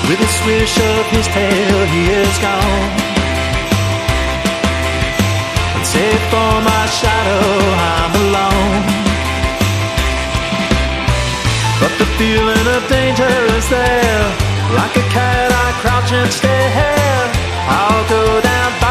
With a swish of his tail, he is gone. And save for my shadow, I'm alone. But the feeling of danger is there. Like a cat, I crouch and stare. I'll go down.